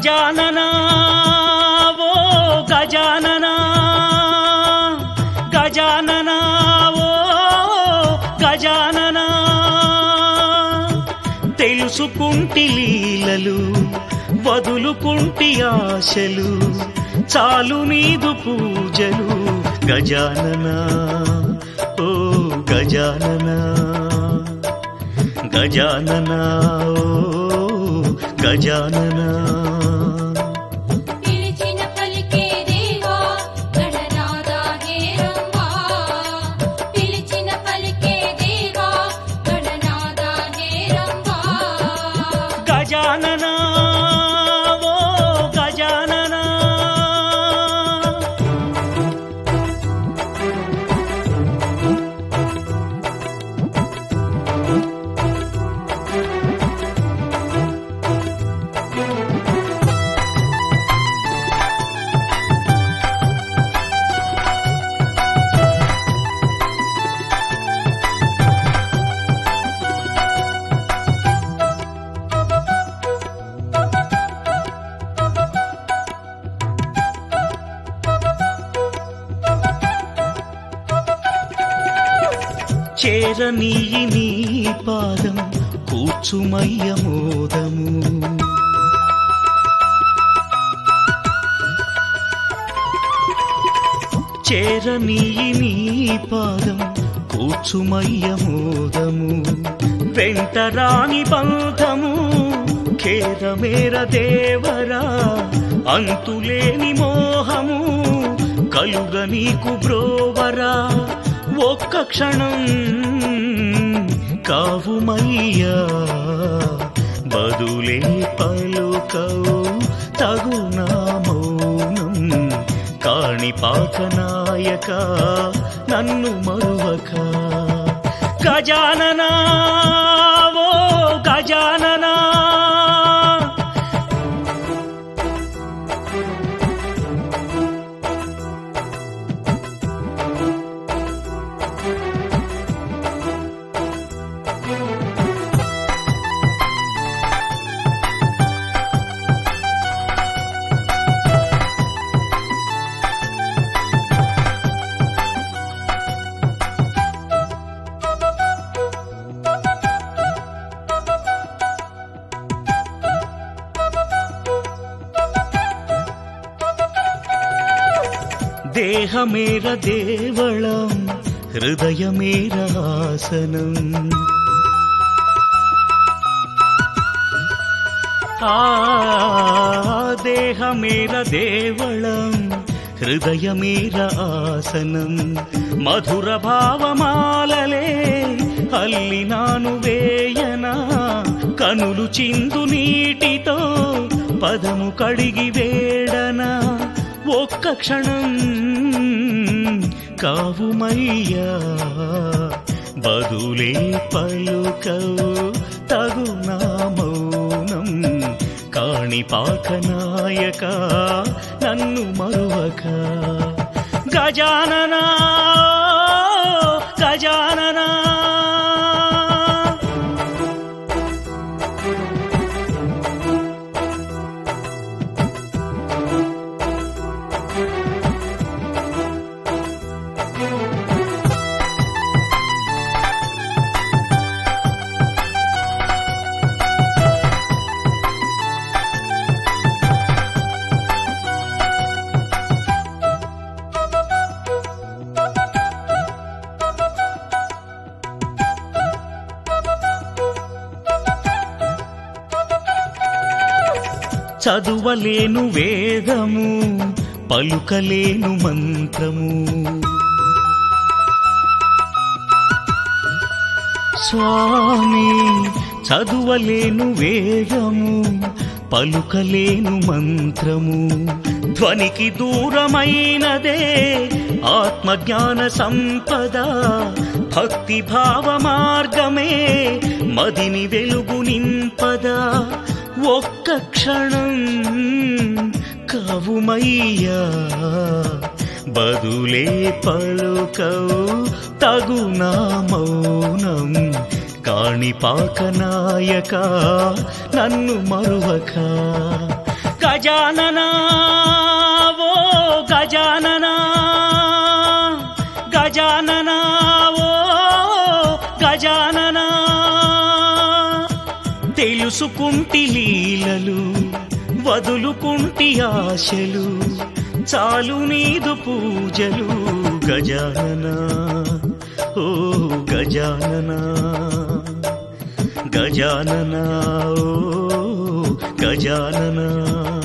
గజాననా ఓ గజాననా గజాననా ఓ గజాననా తెలుసుకుంటి లీలలు వదులుకుంటి ఆశలు చాలు నీదు పూజలు గజాననా ఓ గజాననా గజాననా ఓ గజాననా పిలిచిన పలికే దేవా గణనాథ హేరంబా పిలిచిన పలికే దేవా గణనాథ హేరంబా గజాననా ఓ గజాననా చేరనీయి నీ పాదం కూర్చుమయ్య మోదము చేరనీయి నీ పాదం కూర్చుమయ్య మోదము వెంటరాని బంధము ఖేదమేర దేవరా అంతులేని మోహము కలుగ నీకు బ్రోవరా ఒక్క క్షణం కావుమయ్యా బదులే పలుకవు తగునా మౌనం కాణిపాక నాయక నన్ను మరువక గజాననా ఓ గజాననా దేహమేర దేవళం హృదయమేర ఆసనం దేహమేర దేవళం హృదయమేర ఆసనం మధుర భావమాలలే అల్లినాను వేయనా కనులు చిందు నీటితో పదము కడిగి వేడనా ఒక్క క్షణం కావుమయ్యా బదులే పలుకవు తగునా మౌనం కాణిపాక నాయక నన్ను మరువక గజాననా గజాననా చదువలేను వేదము పలుకలేను మంత్రము స్వామి చదువలేను వేదము పలుకలేను మంత్రము ధ్వనికి దూరమైనదే ఆత్మజ్ఞాన సంపద భక్తి భావ మార్గమే మదిని వెలుగు నింపదా ఒక్క క్షణం కావుమయ్యా బదులే పలుకవు తగునా మౌనం కాణిపాక నాయక నన్ను మరువక గజాననా ఓ గజాననా గజాననా ఓ గజాననా తెలుసుకుంటి లీలలు వదులుకుంటి ఆశలు చాలు నీదు పూజలు గజాననా ఓ గజాననా గజాననా ఓ గజాననా